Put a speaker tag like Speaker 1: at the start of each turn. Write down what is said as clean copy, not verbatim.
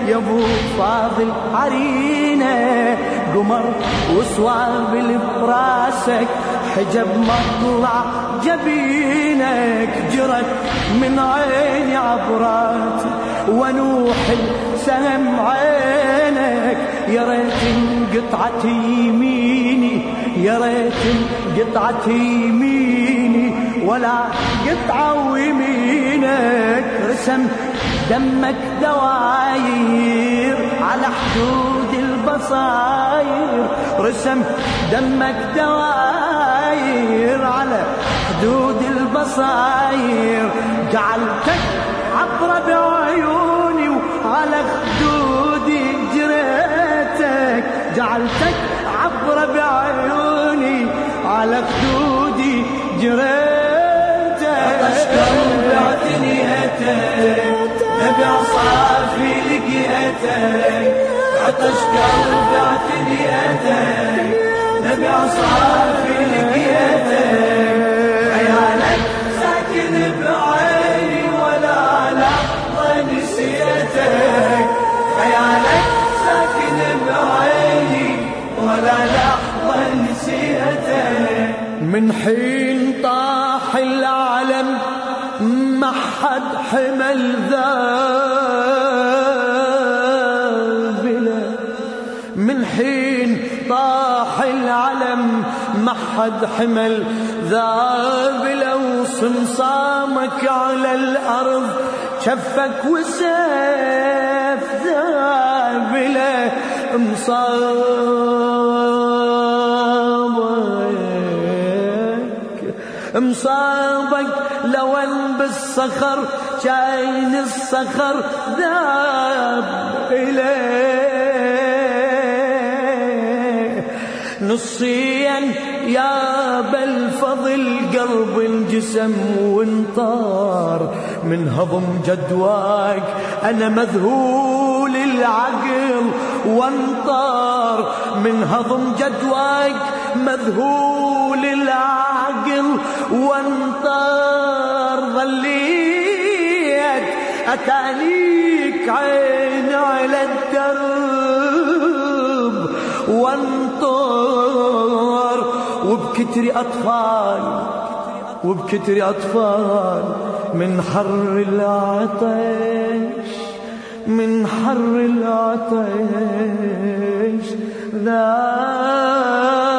Speaker 1: يا ابو فاضل عرينا قمر وصوابل براسك حجب مطلع جبينك جرت من عيني عبرات ونوح سهم عينك يا ريت انقطعت يميني يا ريت انقطعت يميني ولا قطعة ويمينك رسم دمك دواير على حدود البصاير رسم دمك دواير على حدود البصاير جعلتك عبرة بعيوني وعلى خدودي جريتك جعلتك عبرة بعيوني على خدودي جريتك
Speaker 2: عطش قلبي اعتنيتك نبي عصافي لقيتك عطش قلبي اعتنيتك نبي عصافي لقيتك خيالك ساكن بعيني ولا لحظة نسيتك خيالك ساكن بعيني ولا لحظة نسيتك
Speaker 1: من حين طاح العلم ما حد حمل ذابله من حين طاح العلم ما حد حمل ذابله وصمصامك على الأرض شفك وسيف ذابله مصابك لون بالصخر شاين الصخر ذاب إليه نصيا يا بالفضل قلب انجسم وانطار من هضم جدواك أنا مذهول العقل وانطار من هضم جدواك مذهول العقل وانطار ظليت أتانيك عين على الدرب وانطار وبكتري أطفال من حر العطش من حر العطش ذا